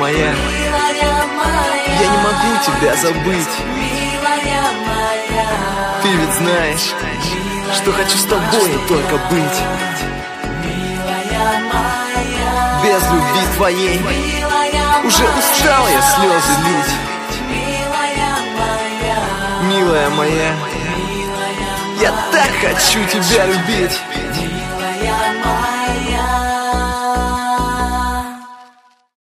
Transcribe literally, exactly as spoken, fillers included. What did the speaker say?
моя, я не могу тебя забыть. Ты ведь знаешь, что хочу с тобой только быть. Без любви твоей уже устал я слезы лить. Милая моя, я так хочу тебя любить.